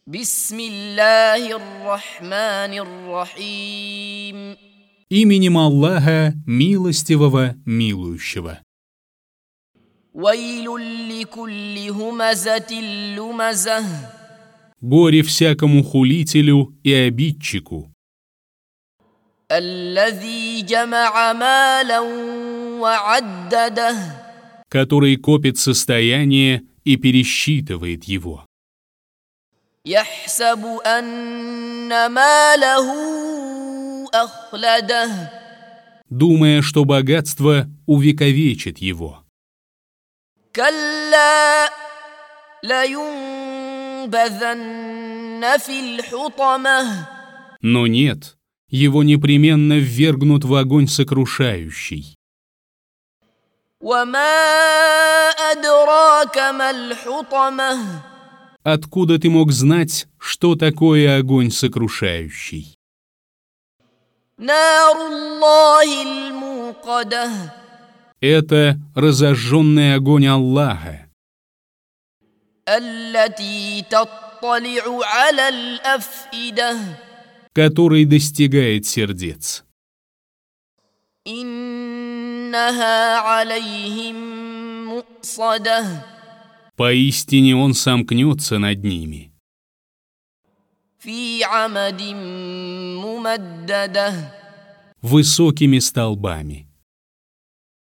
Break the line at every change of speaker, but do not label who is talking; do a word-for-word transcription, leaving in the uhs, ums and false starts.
Бисмиллахир-рахманир-рахим.
Именем Аллаха, милостивого, милующего.
Вайлюн ликулли хумазатин лумазах.
Горе всякому хулителю и обидчику,
Аллази джама'а малан ва аддадах.
который копит состояние и пересчитывает его.
Яхсабу анна малаху ахладах.
Думая, что богатство увековечит его.
Калла лаюнбазанна фил хутамах.
Но нет, его непременно ввергнут в огонь сокрушающий.
Вама адрака мал хутамах.
Откуда ты мог знать, что такое огонь сокрушающий?
Наруллахил мукадах.
Это разожженный огонь Аллаха,
Аллати таттали'у аля афидах.
который достигает сердец.
Иннаха алейхим му'садах.
Поистине он сомкнется над ними.
Фи амадин мумаддадах.
Высокими столбами.